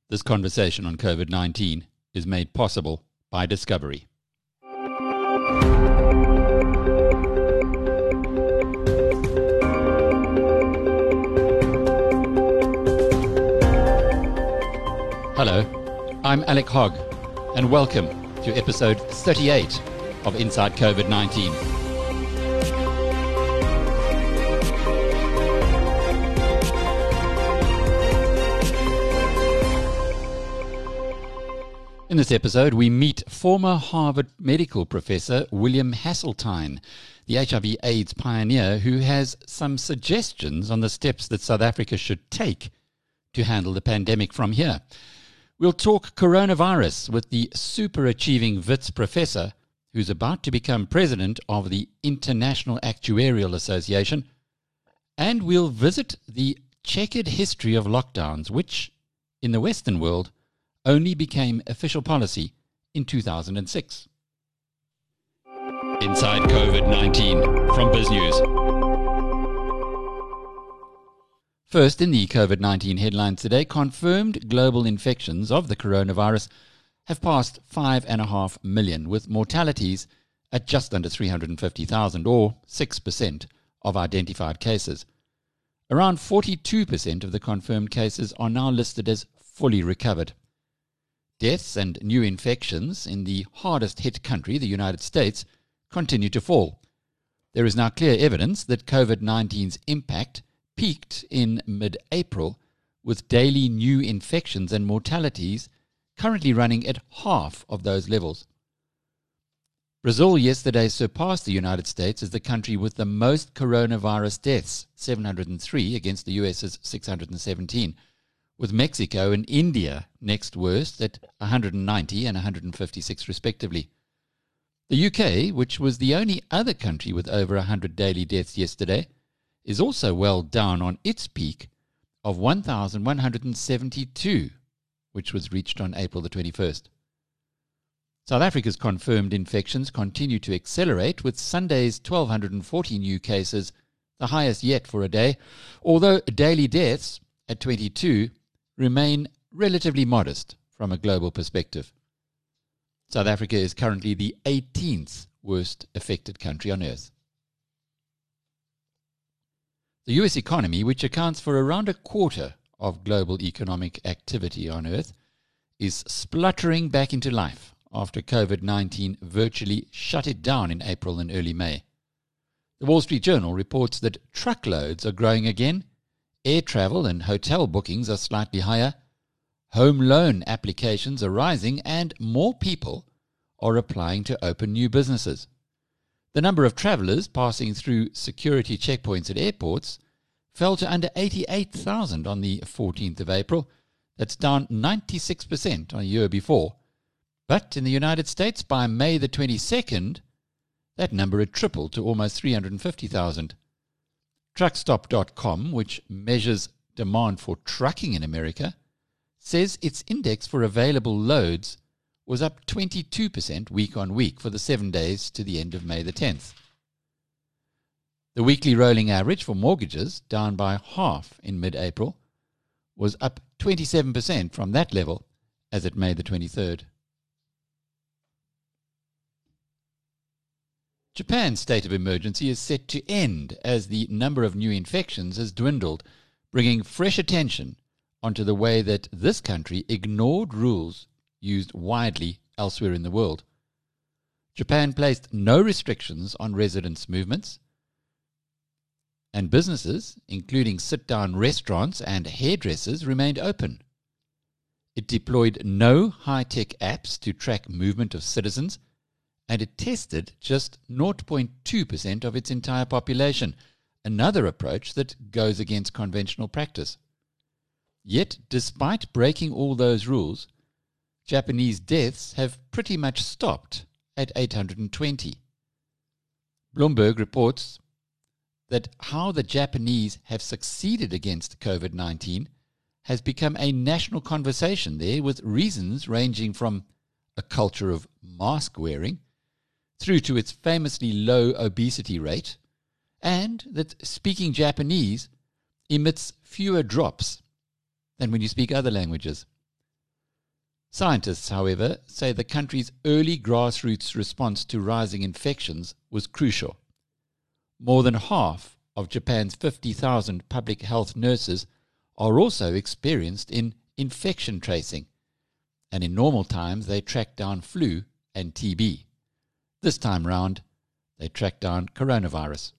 This conversation on COVID-19 is made possible by Discovery. Hello, I'm Alec Hogg, and welcome to episode 38 of Inside COVID-19. In this episode, we meet former Harvard medical professor William Hasseltine, the HIV/AIDS pioneer who has some suggestions on the steps that South Africa should take to handle the pandemic from here. We'll talk coronavirus with the super-achieving Wits professor who's about to become president of the International Actuarial Association, and we'll visit the checkered history of lockdowns, which, in the Western world, only became official policy in 2006. Inside COVID-19 from BizNews. First, in the COVID-19 headlines today, confirmed global infections of the coronavirus have passed 5.5 million, with mortalities at just under 350,000, or 6% of identified cases. Around 42% of the confirmed cases are now listed as fully recovered. Deaths and new infections in the hardest hit country, the United States, continue to fall. There is now clear evidence that COVID-19's impact peaked in mid-April, with daily new infections and mortalities currently running at half of those levels. Brazil yesterday surpassed the United States as the country with the most coronavirus deaths, 703 against the US's 617. With Mexico and India next worst at 190 and 156 respectively. The UK, which was the only other country with over 100 daily deaths yesterday, is also well down on its peak of 1,172, which was reached on April the 21st. South Africa's confirmed infections continue to accelerate, with Sunday's 1,240 new cases the highest yet for a day, although daily deaths at 22 remain relatively modest from a global perspective. South Africa is currently the 18th worst affected country on earth. The US economy, which accounts for around a quarter of global economic activity on earth, is spluttering back into life after COVID-19 virtually shut it down in April and early May. The Wall Street Journal reports that truckloads are growing again. Air travel and hotel bookings are slightly higher, home loan applications are rising, and more people are applying to open new businesses. The number of travellers passing through security checkpoints at airports fell to under 88,000 on the 14th of April. That's down 96% on a year before. But in the United States, by May the 22nd, that number had tripled to almost 350,000. Truckstop.com, which measures demand for trucking in America, says its index for available loads was up 22% week on week for the 7 days to the end of May the 10th. The weekly rolling average for mortgages, down by half in mid-April, was up 27% from that level as at May the 23rd. Japan's state of emergency is set to end as the number of new infections has dwindled, bringing fresh attention onto the way that this country ignored rules used widely elsewhere in the world. Japan placed no restrictions on residents' movements, and businesses, including sit-down restaurants and hairdressers, remained open. It deployed no high-tech apps to track movement of citizens, and it tested just 0.2% of its entire population, another approach that goes against conventional practice. Yet, despite breaking all those rules, Japanese deaths have pretty much stopped at 820. Bloomberg reports that how the Japanese have succeeded against COVID-19 has become a national conversation there, with reasons ranging from a culture of mask wearing through to its famously low obesity rate, and that speaking Japanese emits fewer drops than when you speak other languages. Scientists, however, say the country's early grassroots response to rising infections was crucial. More than half of Japan's 50,000 public health nurses are also experienced in infection tracing, and in normal times they track down flu and TB. This time round, they track down coronavirus.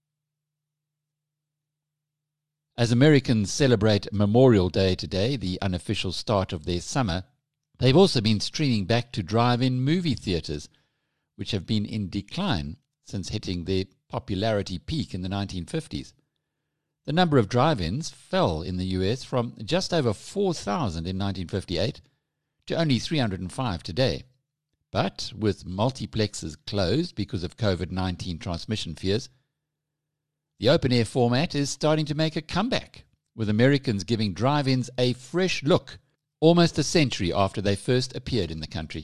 As Americans celebrate Memorial Day today, the unofficial start of their summer, they've also been streaming back to drive-in movie theatres, which have been in decline since hitting their popularity peak in the 1950s. The number of drive-ins fell in the US from just over 4,000 in 1958 to only 305 today. But with multiplexes closed because of COVID-19 transmission fears, the open-air format is starting to make a comeback, with Americans giving drive-ins a fresh look almost a century after they first appeared in the country.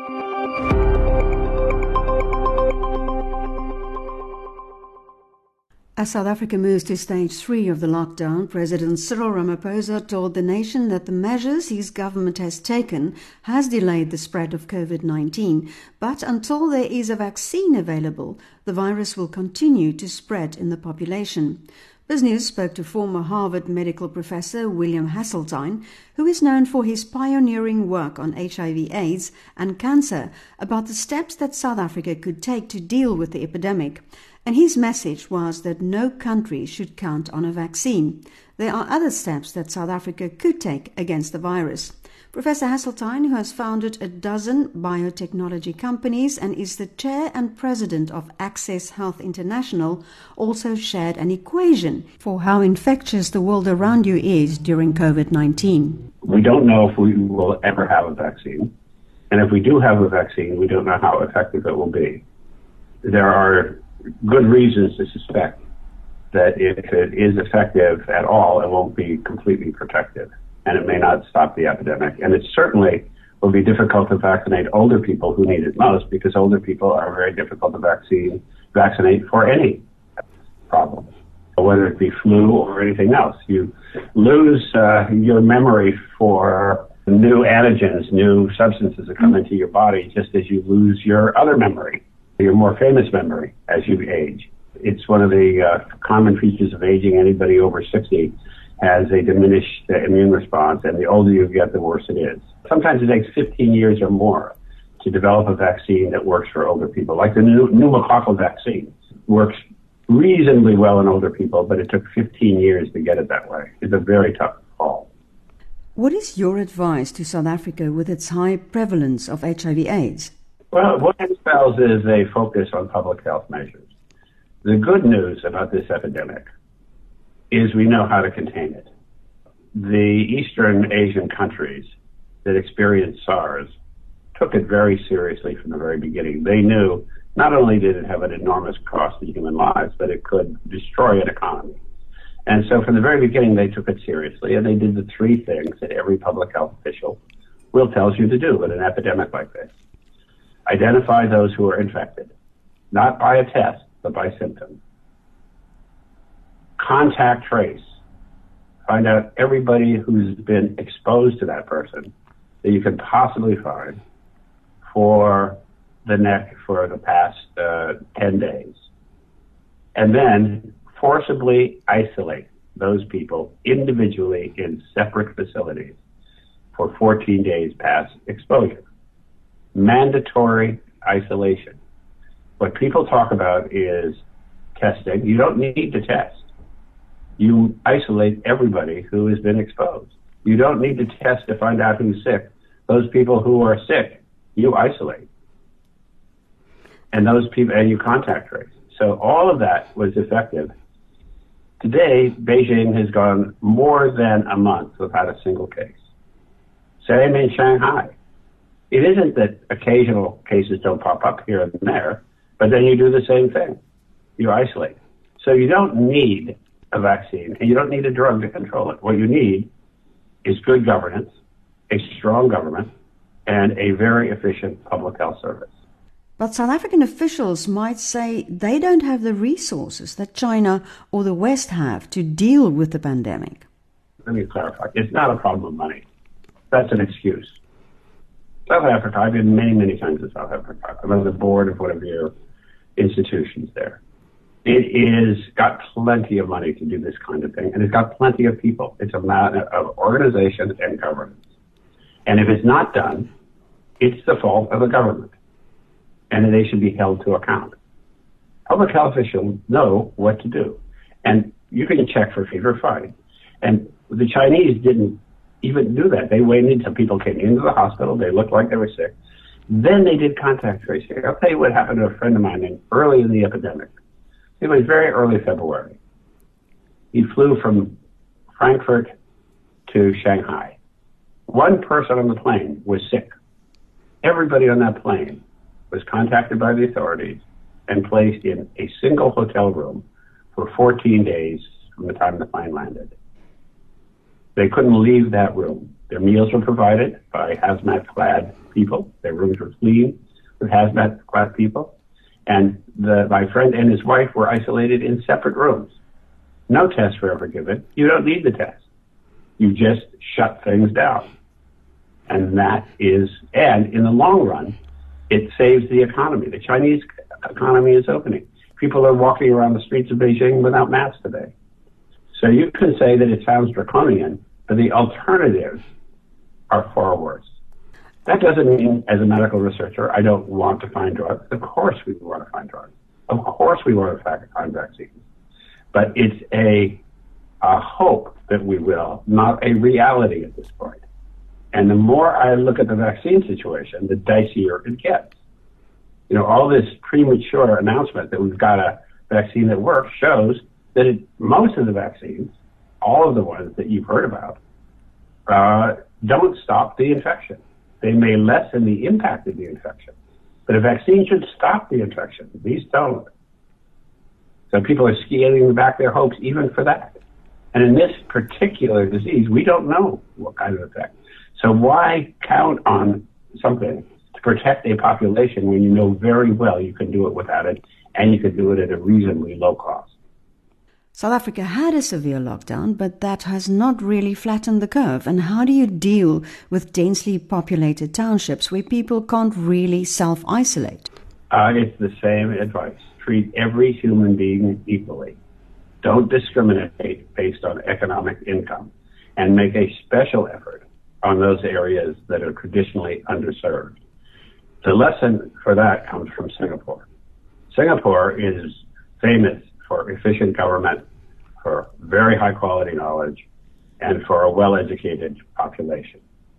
As South Africa moves to stage 3 of the lockdown, President Cyril Ramaphosa told the nation that the measures his government has taken has delayed the spread of COVID-19, but until there is a vaccine available, the virus will continue to spread in the population. BizNews spoke to former Harvard medical professor William Hasseltine, who is known for his pioneering work on HIV/AIDS and cancer, about the steps that South Africa could take to deal with the epidemic. And his message was that no country should count on a vaccine. There are other steps that South Africa could take against the virus. Professor Hasseltine, who has founded a dozen biotechnology companies and is the chair and president of Access Health International, also shared an equation for how infectious the world around you is during COVID-19. We don't know if we will ever have a vaccine. And if we do have a vaccine, we don't know how effective it will be. There are good reasons to suspect that if it is effective at all, it won't be completely protective, and it may not stop the epidemic. And it certainly will be difficult to vaccinate older people who need it most, because older people are very difficult to vaccinate for any problem, whether it be flu or anything else. You lose your memory for new antigens, new substances that come into your body, just as you lose your other memory, your more famous memory, as you age. It's one of the common features of aging. Anybody over 60 has a diminished immune response, and the older you get, the worse it is. Sometimes it takes 15 years or more to develop a vaccine that works for older people. Like the pneumococcal vaccine works reasonably well in older people, but it took 15 years to get it that way. It's a very tough call. What is your advice to South Africa with its high prevalence of HIV/AIDS? Well, what it spells is a focus on public health measures. The good news about this epidemic is we know how to contain it. The Eastern Asian countries that experienced SARS took it very seriously from the very beginning. They knew not only did it have an enormous cost to human lives, but it could destroy an economy. And so from the very beginning, they took it seriously, and they did the three things that every public health official will tell you to do in an epidemic like this. Identify those who are infected, not by a test, but by symptoms. Contact trace. Find out everybody who's been exposed to that person that you can possibly find for the past 10 days. And then forcibly isolate those people individually in separate facilities for 14 days past exposure. Mandatory isolation. What people talk about is testing. You don't need to test. You isolate everybody who has been exposed. You don't need to test to find out who's sick. Those people who are sick, you isolate. And those people, and you contact trace. So all of that was effective. Today, Beijing has gone more than a month without a single case. Same in Shanghai. It isn't that occasional cases don't pop up here and there, but then you do the same thing. You isolate. So you don't need a vaccine, and you don't need a drug to control it. What you need is good governance, a strong government, and a very efficient public health service. But South African officials might say they don't have the resources that China or the West have to deal with the pandemic. Let me clarify. It's not a problem of money. That's an excuse. South Africa, I've been many, many times in South Africa. I'm on the board of one of your institutions there. It is got plenty of money to do this kind of thing, and it's got plenty of people. It's a matter of organization and governance. And if it's not done, it's the fault of the government, and they should be held to account. Public health officials know what to do, and you can check for fever, fine. And the Chinese didn't even do that. They waited until people came into the hospital, they looked like they were sick. Then they did contact tracing. I'll tell you what happened to a friend of mine early in the epidemic. It was very early February. He flew from Frankfurt to Shanghai. One person on the plane was sick. Everybody on that plane was contacted by the authorities and placed in a single hotel room for 14 days from the time the plane landed. They couldn't leave that room. Their meals were provided by hazmat-clad people. Their rooms were clean with hazmat-clad people. And my friend and his wife were isolated in separate rooms. No tests were ever given. You don't need the test. You just shut things down. And in the long run, it saves the economy. The Chinese economy is opening. People are walking around the streets of Beijing without masks today. So you can say that it sounds draconian, but the alternatives are far worse. That doesn't mean, as a medical researcher, I don't want to find drugs. Of course we want to find drugs. Of course we want to find vaccines. But it's a hope that we will, not a reality at this point. And the more I look at the vaccine situation, the dicier it gets. You know, all this premature announcement that we've got a vaccine that works shows that most of the vaccines, all of the ones that you've heard about, don't stop the infection. They may lessen the impact of the infection, but a vaccine should stop the infection. These don't. So people are scaling back their hopes even for that. And in this particular disease, we don't know what kind of effect. So why count on something to protect a population when you know very well you can do it without it, and you can do it at a reasonably low cost? South Africa had a severe lockdown, but that has not really flattened the curve. And how do you deal with densely populated townships where people can't really self-isolate? It's the same advice. Treat every human being equally. Don't discriminate based on economic income, and make a special effort on those areas that are traditionally underserved. The lesson for that comes from Singapore. Singapore is famous for efficient government, for very high quality knowledge, and for a well-educated population.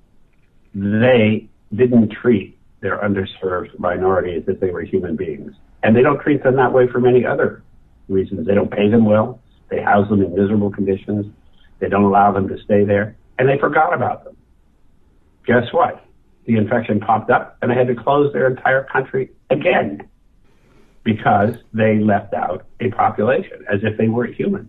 They didn't treat their underserved minorities as they were human beings. And they don't treat them that way for many other reasons. They don't pay them well. They house them in miserable conditions. They don't allow them to stay there. And they forgot about them. Guess what? The infection popped up and they had to close their entire country again, because they left out a population as if they weren't human.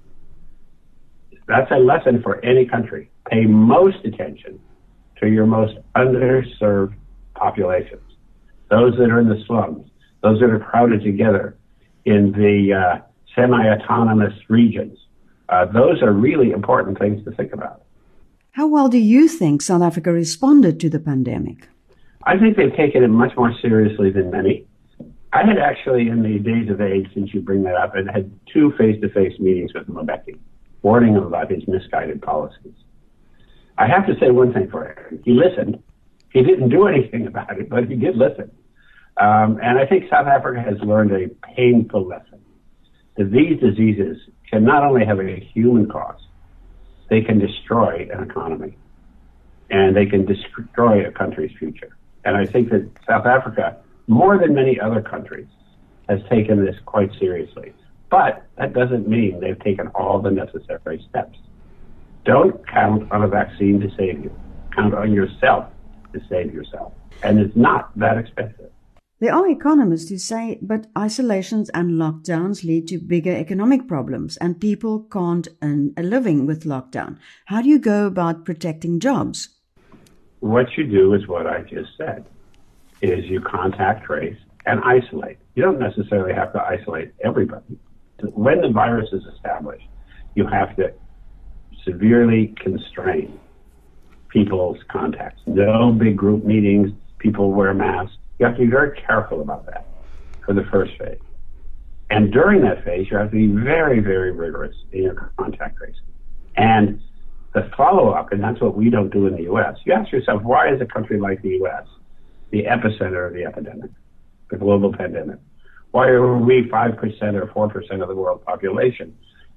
That's a lesson for any country. Pay most attention to your most underserved populations, those that are in the slums, those that are crowded together in the semi-autonomous regions. Those are really important things to think about. How well do you think South Africa responded to the pandemic? I think they've taken it much more seriously than many. I had actually, in the days of AIDS, since you bring that up, and had 2 face-to-face meetings with Mbeki, warning him about his misguided policies. I have to say one thing for him. He listened. He didn't do anything about it, but he did listen. And I think South Africa has learned a painful lesson, that these diseases can not only have a human cost, they can destroy an economy, and they can destroy a country's future. And I think that South Africa, more than many other countries, has taken this quite seriously. But that doesn't mean they've taken all the necessary steps. Don't count on a vaccine to save you. Count on yourself to save yourself. And it's not that expensive. There are economists who say, but isolations and lockdowns lead to bigger economic problems, and people can't earn a living with lockdown. How do you go about protecting jobs? What you do is what I just said, is you contact trace and isolate. You don't necessarily have to isolate everybody. When the virus is established, you have to severely constrain people's contacts. No big group meetings. People wear masks. You have to be very careful about that for the first phase. And during that phase, you have to be very, very rigorous in your contact tracing. And the follow-up, and that's what we don't do in the U.S., you ask yourself, why is a country like the U.S. the epicenter of the epidemic, the global pandemic? Why are we 5% or 4% of the world population,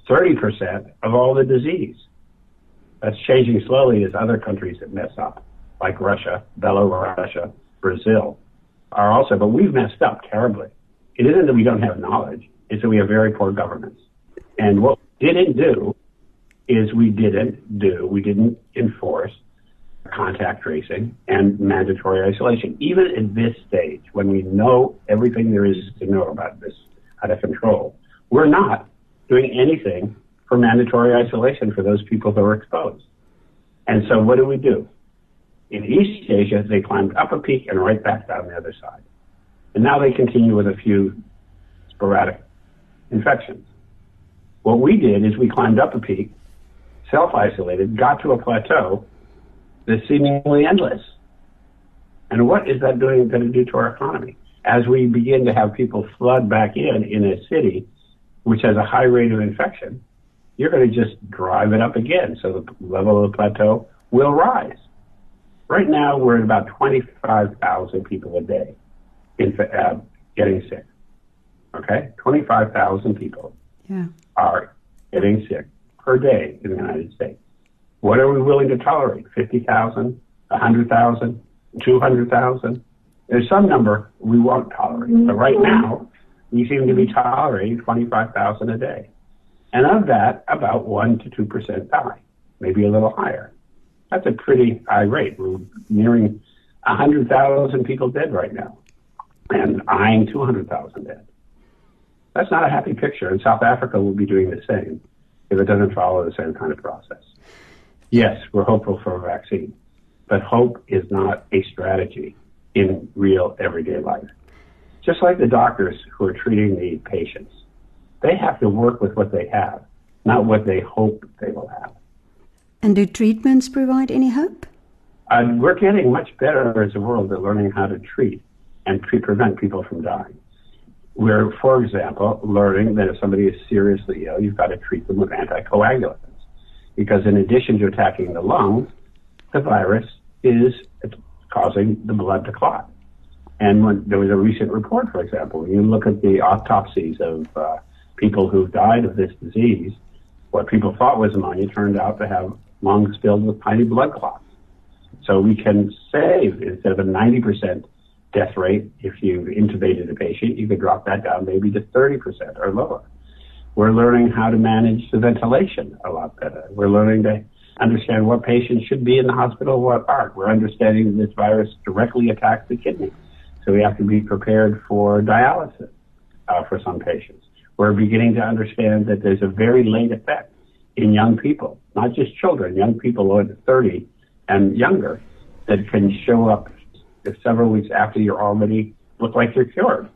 30% of all the disease? That's changing slowly as other countries that mess up, like Russia, Belarus, Brazil, are also, but we've messed up terribly. It isn't that we don't have knowledge, it's that we have very poor governance. And what we didn't do is we didn't enforce contact tracing and mandatory isolation. Even at this stage, when we know everything there is to know about this out of control, we're not doing anything for mandatory isolation for those people who are exposed. And so what do we do? In East Asia, they climbed up a peak and right back down the other side. And now they continue with a few sporadic infections. What we did is we climbed up a peak, self-isolated, got to a plateau that's seemingly endless. And what is that going to do to our economy? As we begin to have people flood back in a city which has a high rate of infection, you're going to just drive it up again. So the level of the plateau will rise. Right now, we're at about 25,000 people a day getting sick. Okay? 25,000 people are getting sick per day in the United States. What are we willing to tolerate? 50,000, 100,000, 200,000? There's some number we won't tolerate. But right now, we seem to be tolerating 25,000 a day. And of that, about 1% to 2% die, maybe a little higher. That's a pretty high rate. We're nearing 100,000 people dead right now and eyeing 200,000 dead. That's not a happy picture, and South Africa will be doing the same if it doesn't follow the same kind of process. Yes, we're hopeful for a vaccine, but hope is not a strategy in real everyday life. Just like the doctors who are treating the patients, they have to work with what they have, not what they hope they will have. And do treatments provide any hope? We're getting much better as a world at learning how to treat and prevent people from dying. We're, for example, learning that if somebody is seriously ill, you've got to treat them with anticoagulants. Because in addition to attacking the lungs, the virus is causing the blood to clot. And when there was a recent report, for example, when you look at the autopsies of people who died of this disease, what people thought was pneumonia turned out to have lungs filled with tiny blood clots. So we can save, instead of a 90% death rate, if you intubated a patient, you could drop that down maybe to 30% or lower. We're learning how to manage the ventilation a lot better. We're learning to understand what patients should be in the hospital, what aren't. We're understanding this virus directly attacks the kidney. So we have to be prepared for dialysis for some patients. We're beginning to understand that there's a very late effect in young people, not just children, young people over 30 and younger, that can show up several weeks after you already look like you're cured.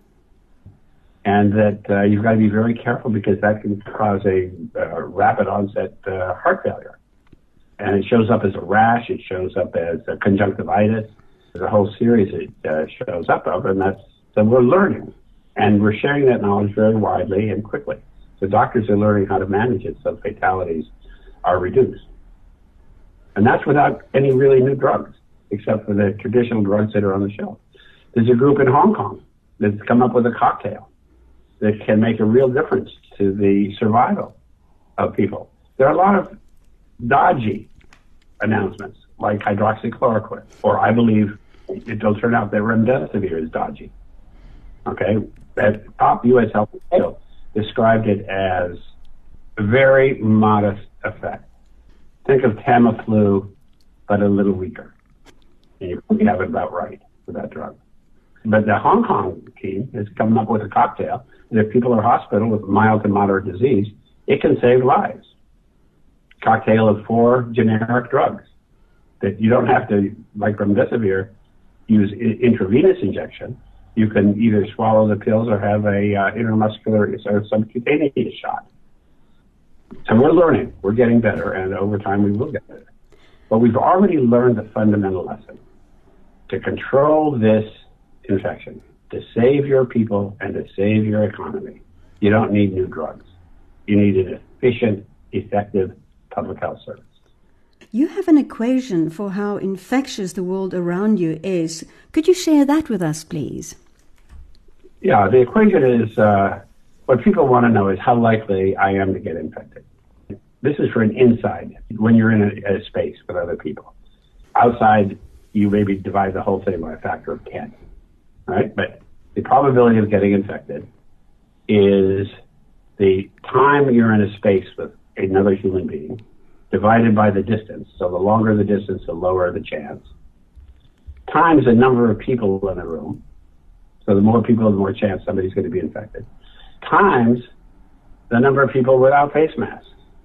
And that you've got to be very careful because that can cause a rapid onset heart failure. And it shows up as a rash, it shows up as a conjunctivitis. There's a whole series it shows up of, and so we're learning. And we're sharing that knowledge very widely and quickly. So doctors are learning how to manage it so fatalities are reduced. And that's without any really new drugs, except for the traditional drugs that are on the shelf. There's a group in Hong Kong that's come up with a cocktail that can make a real difference to the survival of people. There are a lot of dodgy announcements, like hydroxychloroquine, or I believe it'll turn out that remdesivir is dodgy. Okay? That top U.S. health official described it as a very modest effect. Think of Tamiflu, but a little weaker. And you probably have it about right with that drug. But the Hong Kong team has come up with a cocktail that if people are hospitalized with mild to moderate disease, it can save lives. Cocktail of 4 generic drugs that you don't have to, like remdesivir, use intravenous injection. You can either swallow the pills or have a intramuscular or subcutaneous shot. So we're learning. We're getting better, and over time we will get better. But we've already learned the fundamental lesson. To control this infection, to save your people and to save your economy, you don't need new drugs. You need an efficient, effective public health service. You have an equation for how infectious the world around you is. Could you share that with us, please? Yeah, the equation is, what people want to know is how likely I am to get infected. This is for an inside, when you're in a space with other people. Outside, you maybe divide the whole thing by a factor of 10, right? But the probability of getting infected is the time you're in a space with another human being divided by the distance. So the longer the distance, the lower the chance, times the number of people in the room. So the more people, the more chance somebody's going to be infected, times the number of people without face masks,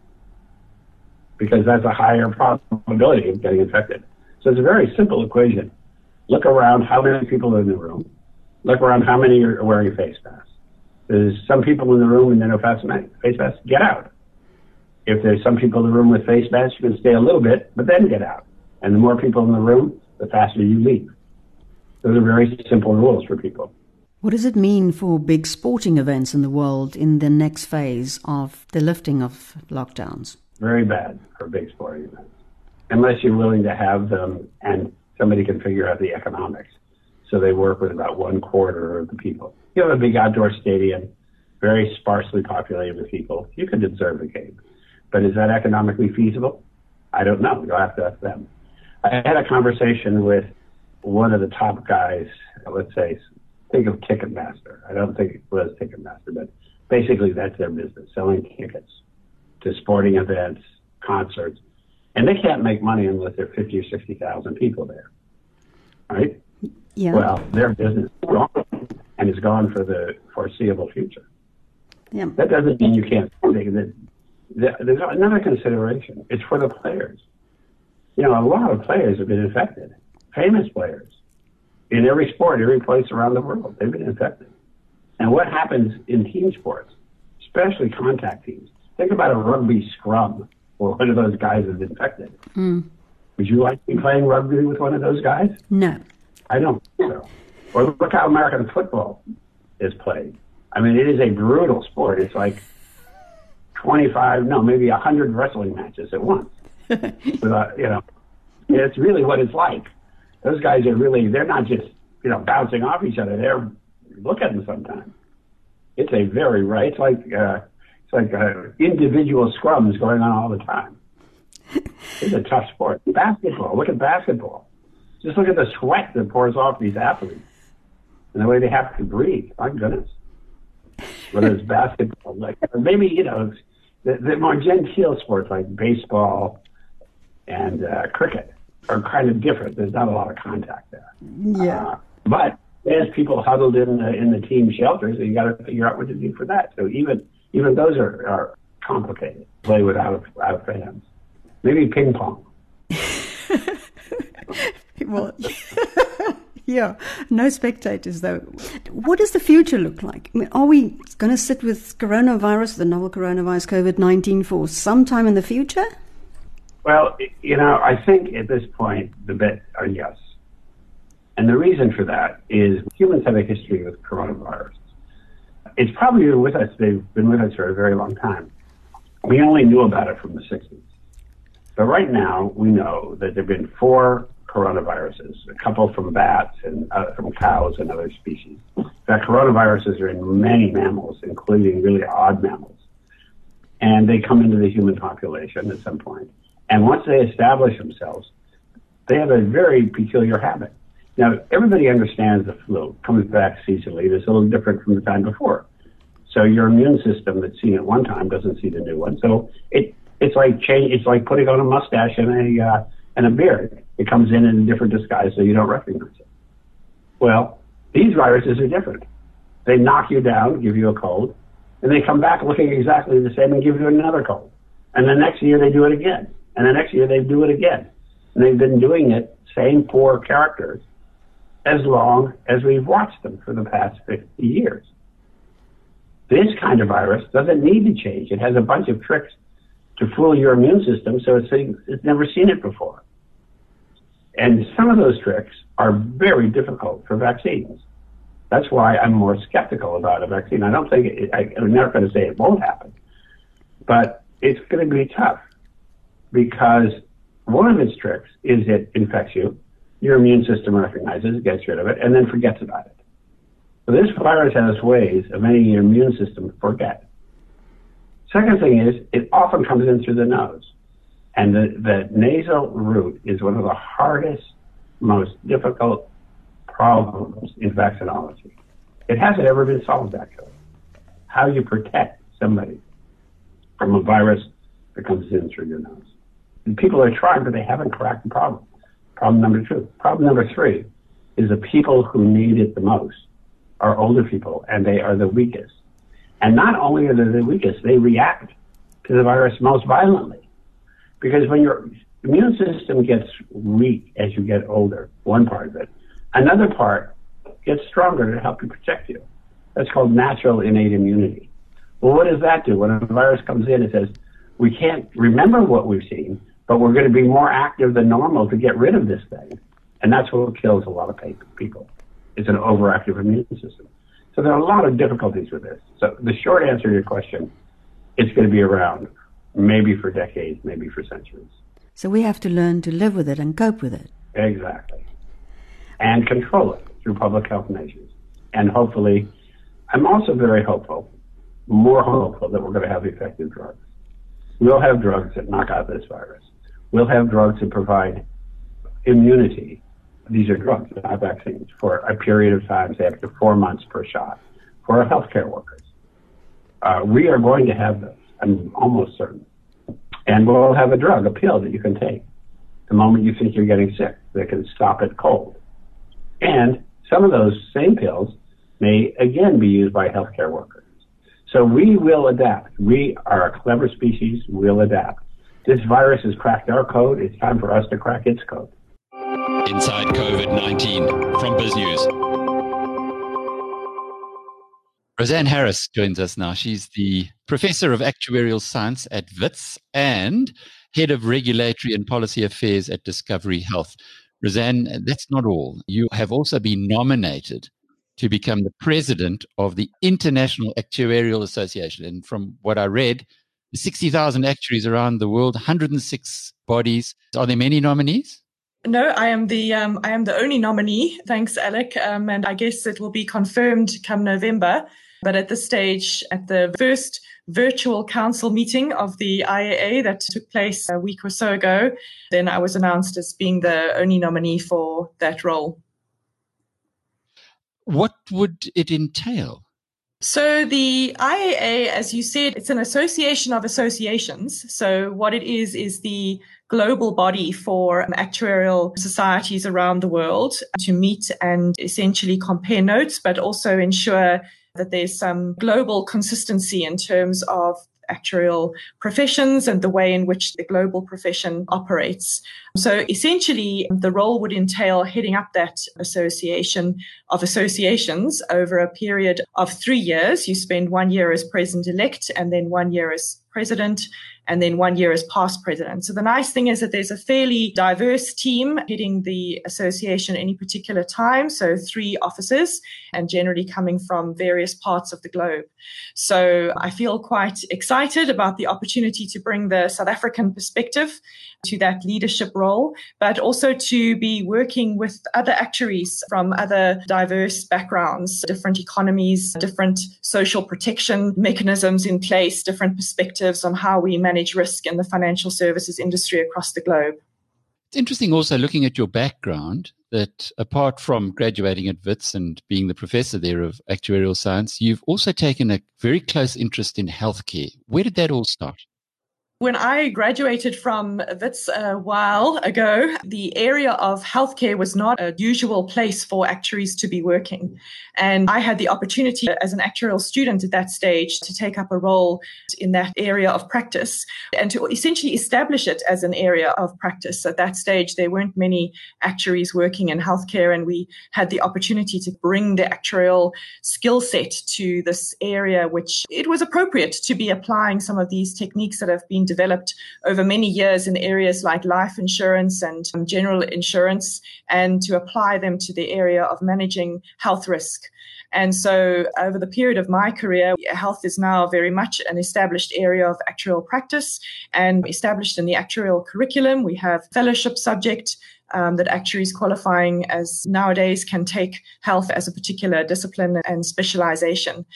because that's a higher probability of getting infected. So it's a very simple equation. Look around how many people are in the room. Look around how many are wearing face masks. There's some people in the room and no face masks, get out. If there's some people in the room with face masks, you can stay a little bit, but then get out. And the more people in the room, the faster you leave. Those are very simple rules for people. What does it mean for big sporting events in the world in the next phase of the lifting of lockdowns? Very bad for big sporting events, unless you're willing to have them and somebody can figure out the economics. So they work with about 1/4 of the people. You have a big outdoor stadium, very sparsely populated with people. You could observe the game. But is that economically feasible? I don't know. You'll have to ask them. I had a conversation with one of the top guys, let's say, think of Ticketmaster. I don't think it was Ticketmaster, but basically that's their business, selling tickets to sporting events, concerts. And they can't make money unless there are 50 or 60,000 people there, right? Yeah. Well, their business is gone, and is gone for the foreseeable future. Yeah. That doesn't mean you can't. There's another consideration. It's for the players. You know, a lot of players have been infected. Famous players. In every sport, every place around the world, they've been infected. And what happens in team sports, especially contact teams? Think about a rugby scrum where one of those guys is infected. Mm. Would you like to be playing rugby with one of those guys? No. I don't think so. Or look how American football is played. I mean, it is a brutal sport. It's like 100 wrestling matches at once. It's really what it's like. Those guys are really, they're not just, bouncing off each other. They're, look at them sometimes. It's a very, right, it's like individual scrums going on all the time. It's a tough sport. Basketball, look at basketball. Just look at the sweat that pours off these athletes and the way they have to breathe. My goodness. Whether it's basketball, maybe, the more genteel sports like baseball and cricket are kind of different. There's not a lot of contact there. Yeah. But there's people huddled in the team shelters, and you got to figure out what to do for that. So even those are complicated. Play without fans. Maybe ping pong. Well, yeah, no spectators though. What does the future look like? I mean, are we going to sit with coronavirus, the novel coronavirus, COVID-19, for some time in the future? Well, I think at this point the bets are yes. And the reason for that is humans have a history with coronavirus. It's probably been with us. They've been with us for a very long time. We only knew about it from the 60s. But right now, we know that there have been 4 coronaviruses, a couple from bats and from cows and other species. In fact, coronaviruses are in many mammals, including really odd mammals. And they come into the human population at some point. And once they establish themselves, they have a very peculiar habit. Now, everybody understands the flu. It comes back seasonally. It's a little different from the time before. So your immune system that's seen it one time doesn't see the new one. So it's like it's like putting on a mustache and a beard. It comes in a different disguise, so you don't recognize it. Well, these viruses are different. They knock you down, give you a cold, and they come back looking exactly the same and give you another cold. And the next year they do it again. And the next year they do it again. And they've been doing it, same 4 characters, as long as we've watched them for the past 50 years. This kind of virus doesn't need to change. It has a bunch of tricks to fool your immune system, so it's never seen it before. And some of those tricks are very difficult for vaccines. That's why I'm more skeptical about a vaccine. I don't think, I'm never going to say it won't happen, but it's going to be tough because one of its tricks is it infects you, your immune system recognizes it, gets rid of it, and then forgets about it. So this virus has ways of making your immune system forget. Second thing is, it often comes in through the nose. And the nasal route is one of the hardest, most difficult problems in vaccinology. It hasn't ever been solved, actually. How you protect somebody from a virus that comes in through your nose. And people are trying, but they haven't cracked the problem. Problem number 2. Problem number 3 is the people who need it the most are older people, and they are the weakest. And not only are they the weakest, they react to the virus most violently. Because when your immune system gets weak as you get older, one part of it, another part gets stronger to help you protect you. That's called natural innate immunity. Well, what does that do? When a virus comes in, it says, we can't remember what we've seen, but we're going to be more active than normal to get rid of this thing. And that's what kills a lot of people. It's an overactive immune system. So there are a lot of difficulties with this. So the short answer to your question, it's going to be around, maybe for decades, maybe for centuries. So we have to learn to live with it and cope with it. Exactly. And control it through public health measures. And hopefully, I'm also very hopeful, more hopeful, that we're going to have effective drugs. We'll have drugs that knock out this virus. We'll have drugs that provide immunity. These are drugs, not vaccines, for a period of time, say up to 4 months per shot, for our healthcare workers. We are going to have those, I'm almost certain. And we'll have a drug, a pill that you can take the moment you think you're getting sick that can stop it cold. And some of those same pills may again be used by healthcare workers. So we will adapt. We are a clever species. We'll adapt. This virus has cracked our code. It's time for us to crack its code. Inside COVID-19 from BizNews. Roseanne Harris joins us now. She's the Professor of Actuarial Science at WITS and Head of Regulatory and Policy Affairs at Discovery Health. Roseanne, that's not all. You have also been nominated to become the President of the International Actuarial Association. And from what I read, 60,000 actuaries around the world, 106 bodies. Are there many nominees? No, I am the only nominee. Thanks, Alec. And I guess it will be confirmed come November. But at this stage, at the first virtual council meeting of the IAA that took place a week or so ago, then I was announced as being the only nominee for that role. What would it entail? So the IAA, as you said, it's an association of associations. So what it is the global body for actuarial societies around the world to meet and essentially compare notes, but also ensure that there's some global consistency in terms of actuarial professions and the way in which the global profession operates. So essentially, the role would entail heading up that association of associations over a period of 3 years. You spend 1 year as president-elect and then 1 year as president and then 1 year as past president. So the nice thing is that there's a fairly diverse team heading the association at any particular time. So 3 officers and generally coming from various parts of the globe. So I feel quite excited about the opportunity to bring the South African perspective to that leadership role, but also to be working with other actuaries from other diverse backgrounds, different economies, different social protection mechanisms in place, different perspectives on how we manage risk in the financial services industry across the globe. It's interesting also looking at your background that apart from graduating at WITS and being the professor there of actuarial science, you've also taken a very close interest in healthcare. Where did that all start? When I graduated from WITS a while ago, the area of healthcare was not a usual place for actuaries to be working. And I had the opportunity as an actuarial student at that stage to take up a role in that area of practice and to essentially establish it as an area of practice. At that stage, there weren't many actuaries working in healthcare, and we had the opportunity to bring the actuarial skill set to this area, which it was appropriate to be applying some of these techniques that have been developed over many years in areas like life insurance and general insurance, and to apply them to the area of managing health risk. And so over the period of my career, health is now very much an established area of actuarial practice and established in the actuarial curriculum. We have fellowship subject that actuaries qualifying as nowadays can take health as a particular discipline and specialization.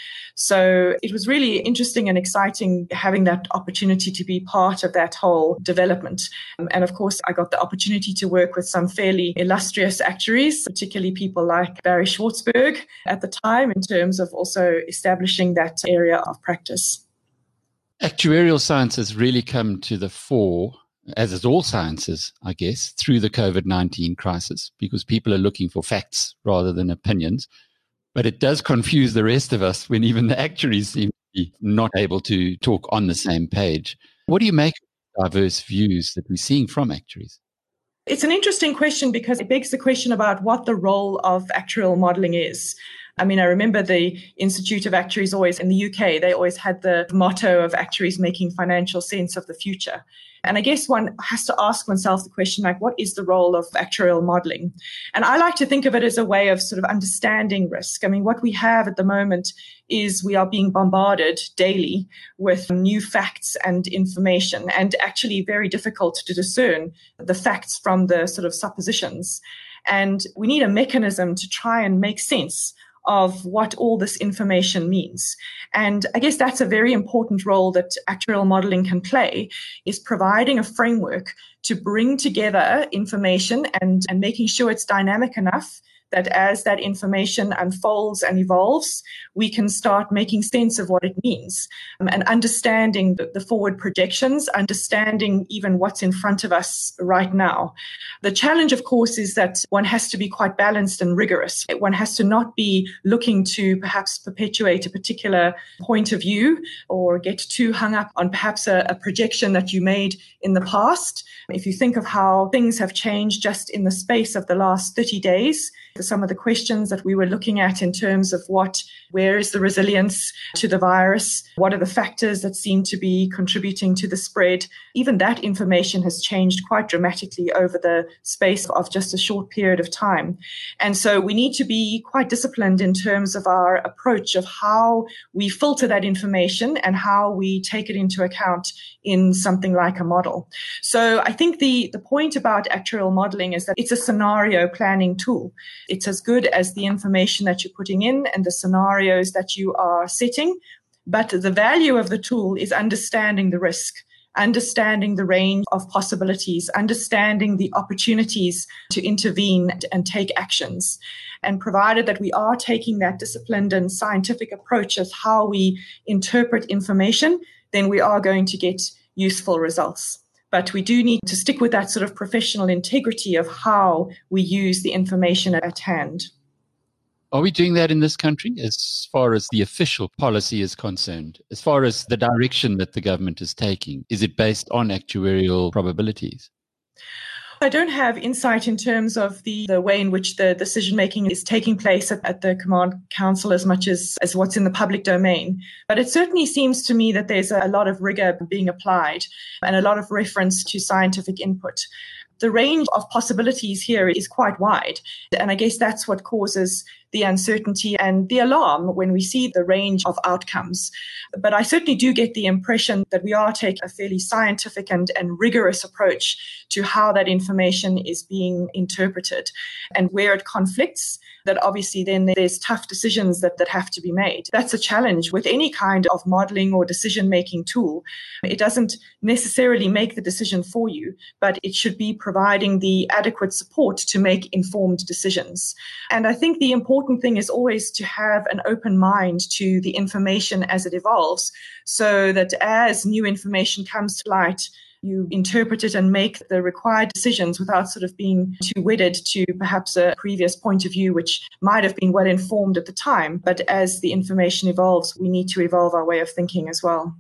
So it was really interesting and exciting having that opportunity to be part of that whole development. And of course, I got the opportunity to work with some fairly illustrious actuaries, particularly people like Barry Schwartzberg at the time, in terms of also establishing that area of practice. Actuarial science has really come to the fore, as is all sciences, I guess, through the COVID-19 crisis, because people are looking for facts rather than opinions. But it does confuse the rest of us when even the actuaries seem to be not able to talk on the same page. What do you make of diverse views that we're seeing from actuaries? It's an interesting question because it begs the question about what the role of actuarial modeling is. I mean, I remember the Institute of Actuaries always in the UK, they always had the motto of actuaries making financial sense of the future. And I guess one has to ask oneself the question, like, what is the role of actuarial modeling? And I like to think of it as a way of sort of understanding risk. I mean, what we have at the moment is we are being bombarded daily with new facts and information, and actually very difficult to discern the facts from the sort of suppositions. And we need a mechanism to try and make sense of what all this information means. And I guess that's a very important role that actuarial modeling can play, is providing a framework to bring together information and making sure it's dynamic enough that as that information unfolds and evolves, we can start making sense of what it means and understanding the forward projections, understanding even what's in front of us right now. The challenge, of course, is that one has to be quite balanced and rigorous. One has to not be looking to perhaps perpetuate a particular point of view or get too hung up on perhaps a projection that you made in the past. If you think of how things have changed just in the space of the last 30 days, some of the questions that we were looking at in terms of where is the resilience to the virus? What are the factors that seem to be contributing to the spread? Even that information has changed quite dramatically over the space of just a short period of time. And so we need to be quite disciplined in terms of our approach of how we filter that information and how we take it into account in something like a model. So I think the point about actuarial modeling is that it's a scenario planning tool. It's as good as the information that you're putting in and the scenarios that you are setting. But the value of the tool is understanding the risk, understanding the range of possibilities, understanding the opportunities to intervene and take actions. And provided that we are taking that disciplined and scientific approach of how we interpret information, then we are going to get useful results. But we do need to stick with that sort of professional integrity of how we use the information at hand. Are we doing that in this country as far as the official policy is concerned? As far as the direction that the government is taking, is it based on actuarial probabilities? I don't have insight in terms of the way in which the decision-making is taking place at the Command Council as much as what's in the public domain. But it certainly seems to me that there's a lot of rigor being applied and a lot of reference to scientific input. The range of possibilities here is quite wide. And I guess that's what causes the uncertainty and the alarm when we see the range of outcomes. But I certainly do get the impression that we are taking a fairly scientific and rigorous approach to how that information is being interpreted. And where it conflicts, that obviously then there's tough decisions that have to be made. That's a challenge with any kind of modeling or decision-making tool. It doesn't necessarily make the decision for you, but it should be providing the adequate support to make informed decisions. And I think the important thing is always to have an open mind to the information as it evolves, so that as new information comes to light, you interpret it and make the required decisions without sort of being too wedded to perhaps a previous point of view, which might have been well informed at the time. But as the information evolves, we need to evolve our way of thinking as well.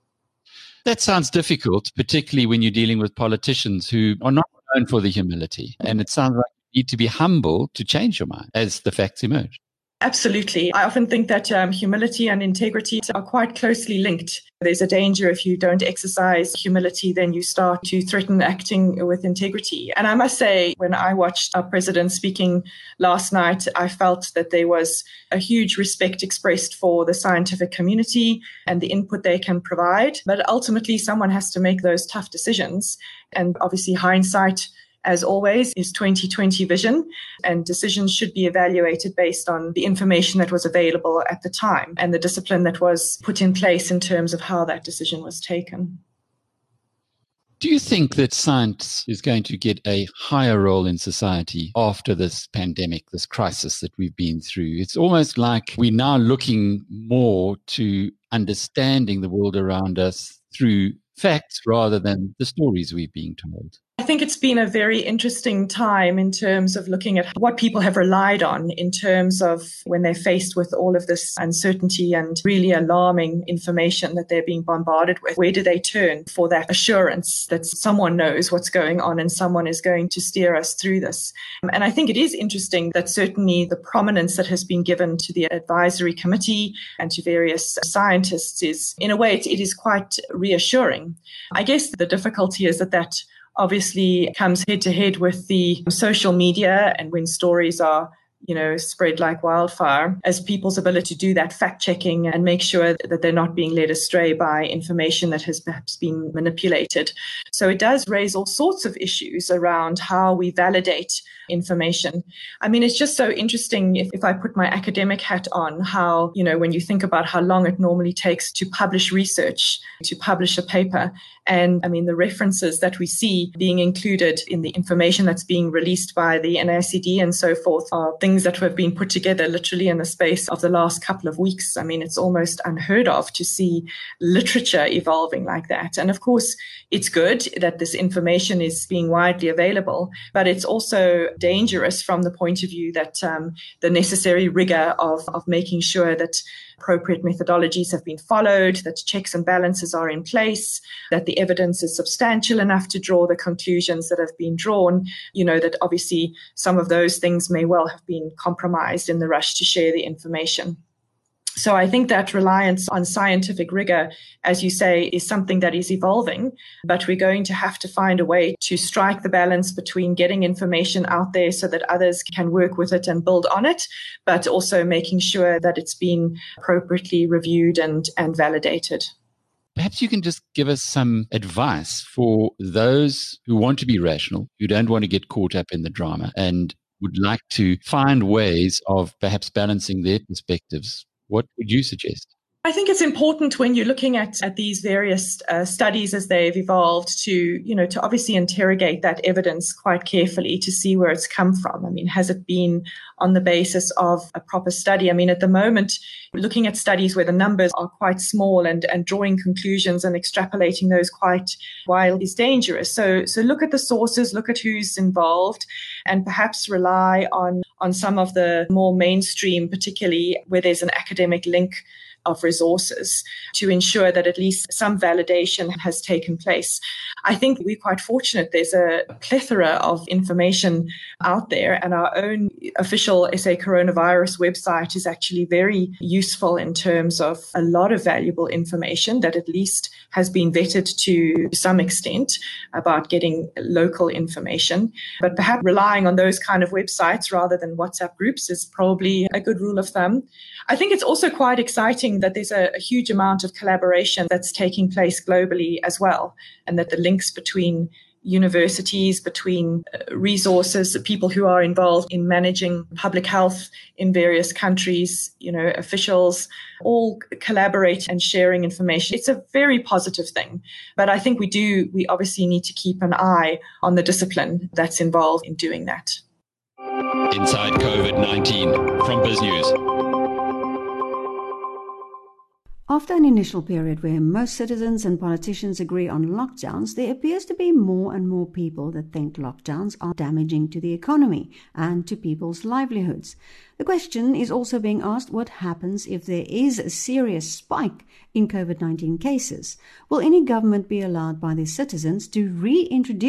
That sounds difficult, particularly when you're dealing with politicians who are not known for the humility. And it sounds like you need to be humble to change your mind as the facts emerge. Absolutely. I often think that humility and integrity are quite closely linked. There's a danger if you don't exercise humility, then you start to threaten acting with integrity. And I must say, when I watched our president speaking last night, I felt that there was a huge respect expressed for the scientific community and the input they can provide. But ultimately, someone has to make those tough decisions. And obviously, hindsight, as always, is 20/20 vision, and decisions should be evaluated based on the information that was available at the time and the discipline that was put in place in terms of how that decision was taken. Do you think that science is going to get a higher role in society after this pandemic, this crisis that we've been through? It's almost like we're now looking more to understanding the world around us through facts rather than the stories we're being told. I think it's been a very interesting time in terms of looking at what people have relied on in terms of when they're faced with all of this uncertainty and really alarming information that they're being bombarded with. Where do they turn for that assurance that someone knows what's going on and someone is going to steer us through this? And I think it is interesting that certainly the prominence that has been given to the advisory committee and to various scientists is, in a way, it is quite reassuring. I guess the difficulty is that obviously comes head to head with the social media, and when stories are, spread like wildfire, as people's ability to do that fact checking and make sure that they're not being led astray by information that has perhaps been manipulated. So it does raise all sorts of issues around how we validate information. I mean, it's just so interesting if I put my academic hat on, how, when you think about how long it normally takes to publish research, to publish a paper. And I mean, the references that we see being included in the information that's being released by the NICD and so forth are things that have been put together literally in the space of the last couple of weeks. I mean, it's almost unheard of to see literature evolving like that. And of course, it's good that this information is being widely available, but it's also dangerous from the point of view that the necessary rigor of making sure that appropriate methodologies have been followed, that checks and balances are in place, that the evidence is substantial enough to draw the conclusions that have been drawn, that obviously some of those things may well have been compromised in the rush to share the information. So I think that reliance on scientific rigor, as you say, is something that is evolving, but we're going to have to find a way to strike the balance between getting information out there so that others can work with it and build on it, but also making sure that it's been appropriately reviewed and validated. Perhaps you can just give us some advice for those who want to be rational, who don't want to get caught up in the drama and would like to find ways of perhaps balancing their perspectives. What would you suggest? I think it's important when you're looking at these various studies as they've evolved to obviously interrogate that evidence quite carefully to see where it's come from. I mean, has it been on the basis of a proper study? I mean, at the moment, looking at studies where the numbers are quite small and drawing conclusions and extrapolating those quite wild is dangerous. So look at the sources, look at who's involved, and perhaps rely on some of the more mainstream, particularly where there's an academic link of resources to ensure that at least some validation has taken place. I think we're quite fortunate. There's a plethora of information out there, and our own official SA Coronavirus website is actually very useful in terms of a lot of valuable information that at least has been vetted to some extent about getting local information. But perhaps relying on those kind of websites rather than WhatsApp groups is probably a good rule of thumb. I think it's also quite exciting that there's a huge amount of collaboration that's taking place globally as well, and that the links between universities, between resources, people who are involved in managing public health in various countries, officials, all collaborate and sharing information. It's a very positive thing. But I think we obviously need to keep an eye on the discipline that's involved in doing that. Inside COVID-19 from BizNews. After an initial period where most citizens and politicians agree on lockdowns, there appears to be more and more people that think lockdowns are damaging to the economy and to people's livelihoods. The question is also being asked, what happens if there is a serious spike in COVID-19 cases? Will any government be allowed by their citizens to reintroduce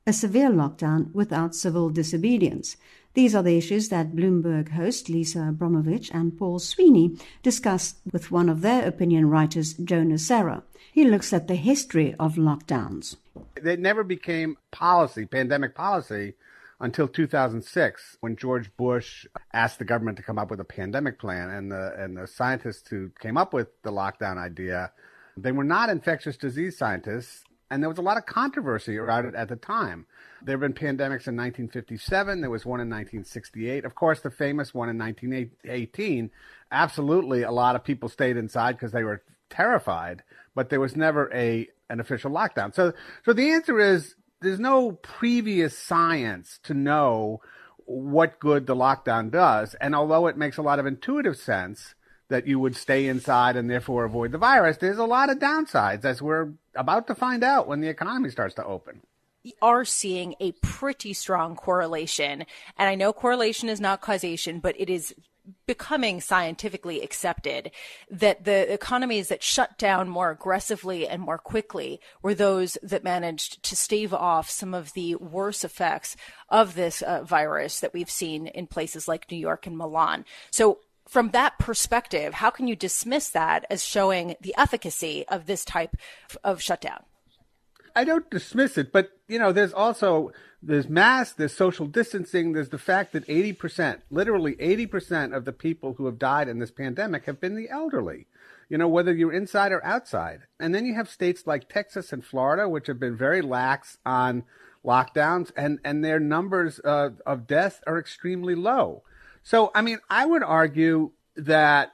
a severe lockdown without civil disobedience. These are the issues that Bloomberg host Lisa Abramovich and Paul Sweeney discussed with one of their opinion writers, Joe Nocera. He looks at the history of lockdowns. They never became policy, pandemic policy, until 2006, when George Bush asked the government to come up with a pandemic plan, and the scientists who came up with the lockdown idea, they were not infectious disease scientists, and there was a lot of controversy around it at the time. There have been pandemics in 1957. There was one in 1968. Of course, the famous one in 1918. Absolutely, a lot of people stayed inside because they were terrified, but there was never an official lockdown. So the answer is, there's no previous science to know what good the lockdown does. And although it makes a lot of intuitive sense that you would stay inside and therefore avoid the virus, there's a lot of downsides, as we're about to find out when the economy starts to open. We are seeing a pretty strong correlation. And I know correlation is not causation, but it is becoming scientifically accepted that the economies that shut down more aggressively and more quickly were those that managed to stave off some of the worst effects of this virus that we've seen in places like New York and Milan. So from that perspective, how can you dismiss that as showing the efficacy of this type of shutdown? I don't dismiss it, but, there's masks, there's social distancing, there's the fact that 80%, literally 80% of the people who have died in this pandemic have been the elderly, whether you're inside or outside. And then you have states like Texas and Florida, which have been very lax on lockdowns, and their numbers of deaths are extremely low. So, I would argue that,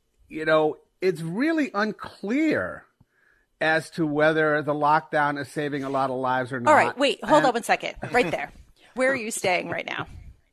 it's really unclear as to whether the lockdown is saving a lot of lives or not. All right, wait, hold on 1 second. Right there. Where are you staying right now?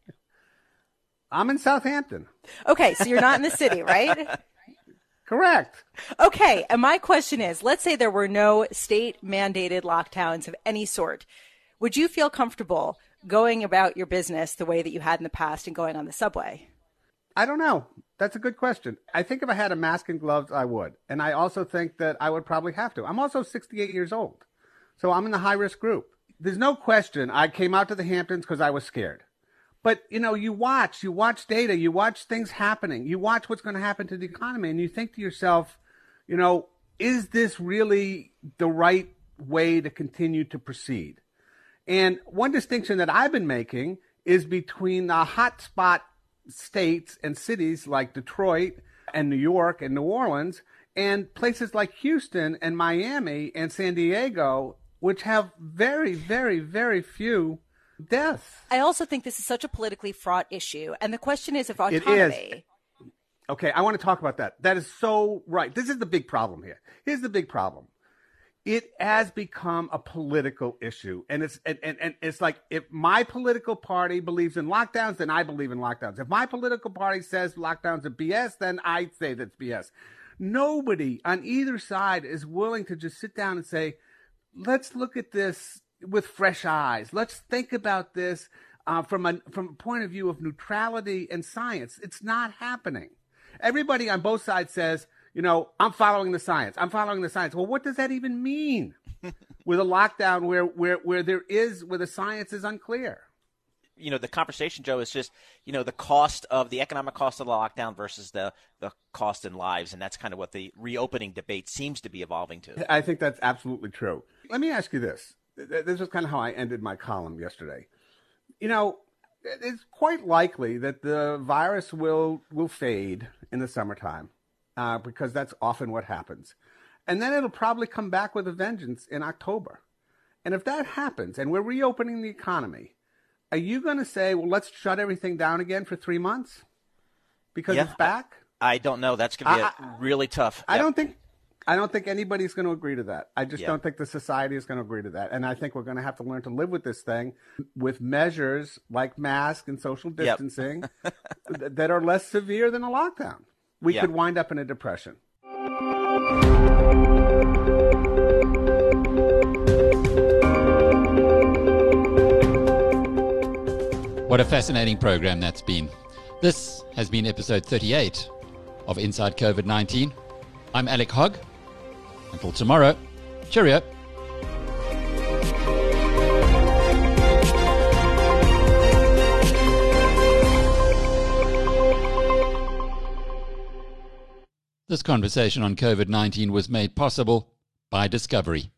I'm in Southampton. Okay, so you're not in the city, right? Correct. Okay, and my question is, let's say there were no state-mandated lockdowns of any sort. Would you feel comfortable going about your business the way that you had in the past and going on the subway? I don't know. That's a good question. I think if I had a mask and gloves, I would. And I also think that I would probably have to. I'm also 68 years old, so I'm in the high-risk group. There's no question I came out to the Hamptons because I was scared. But, you watch data, you watch things happening, you watch what's going to happen to the economy, and you think to yourself, is this really the right way to continue to proceed? And one distinction that I've been making is between the hotspot states and cities like Detroit and New York and New Orleans and places like Houston and Miami and San Diego, which have very, very, very few deaths. I also think this is such a politically fraught issue. And the question is of autonomy. It is. Okay, I want to talk about that. That is so right. This is the big problem here. Here's the big problem. It has become a political issue. And it's like, if my political party believes in lockdowns, then I believe in lockdowns. If my political party says lockdowns are BS, then I say that's BS. Nobody on either side is willing to just sit down and say, let's look at this with fresh eyes. Let's think about this from a point of view of neutrality and science. It's not happening. Everybody on both sides says, I'm following the science. I'm following the science. Well, what does that even mean with a lockdown where the science is unclear? The conversation, Joe, is just, the economic cost of the lockdown versus the cost in lives. And that's kind of what the reopening debate seems to be evolving to. I think that's absolutely true. Let me ask you this. This is kind of how I ended my column yesterday. It's quite likely that the virus will fade in the summertime. Because that's often what happens. And then it'll probably come back with a vengeance in October. And if that happens, and we're reopening the economy, are you going to say, well, let's shut everything down again for 3 months? Because it's back? I don't know. That's going to be really tough. I don't think anybody's going to agree to that. I just don't think the society is going to agree to that. And I think we're going to have to learn to live with this thing with measures like masks and social distancing that are less severe than a lockdown. We could wind up in a depression. What a fascinating program that's been. This has been episode 38 of Inside COVID-19. I'm Alec Hogg. Until tomorrow, cheerio. This conversation on COVID-19 was made possible by Discovery.